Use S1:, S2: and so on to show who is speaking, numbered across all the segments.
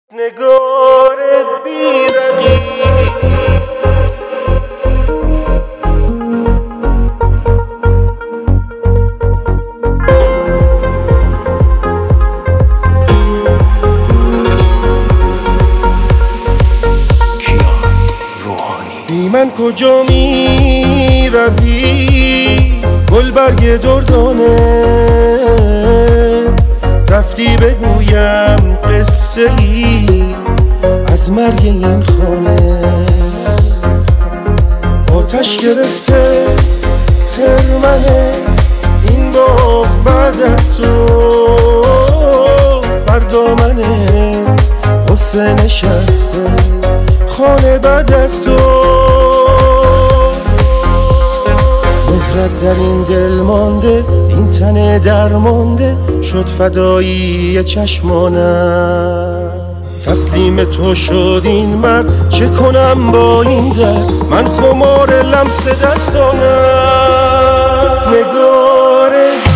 S1: نگار بیرقی بی من کجا می روی گلبرگ دردانه رفتی بگویم قصه ای از مرگ این خانه آتش گرفته خرمن این باغ بعد از تو بر دامن غصه نشسته خانه بعد از تو مهرت در این دل مانده این تن درمانده شد فدایی چشمانم تسلیم تو شد این مرد چه کنم با این درد من خمار لمس دستانم نگار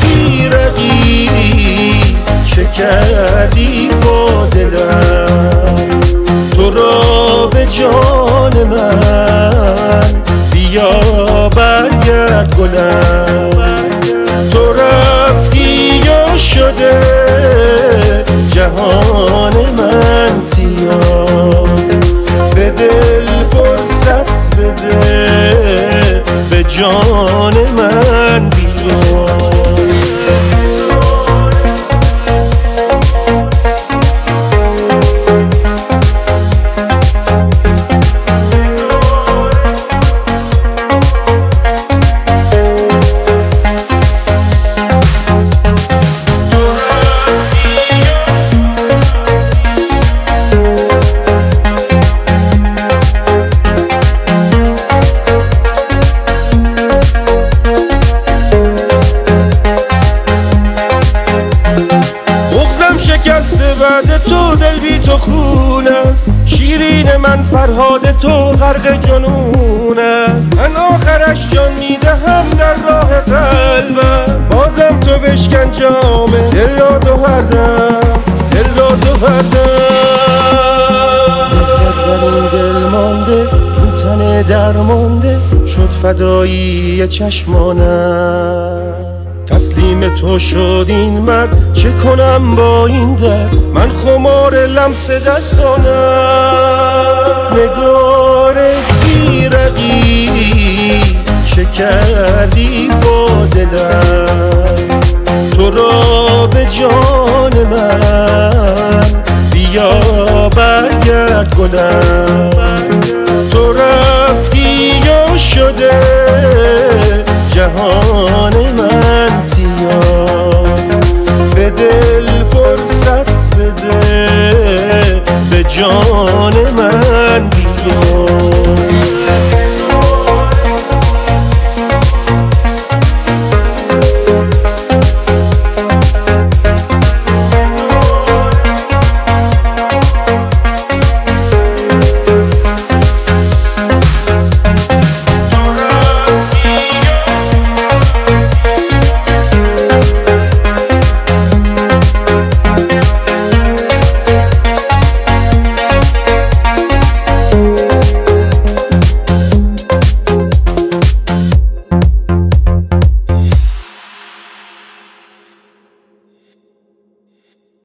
S1: بیرقی چه کردی با دلم تو را به جان من بیا برگرد گلم تو رفتی یا شده جهان من سیاه به دل فرصت بده به جان من بیا شکسته بعد تو دل بی تو خون است شیرین من فرهاد تو غرق جنون است من آخرش جان میدهم در راه قلبم بازم تو بشکن جامه دل را تو هر دم دل را تو هر دم در این دل مانده این تن درمانده شد فدایی چشمانم تسلیم تو شد این مرد چه کنم با این درد من خمار لمس دستانم نگار بیرقی چه کردی با دلم تو را به جان من بیا برگرد گلم تو رفتی یا شده جهان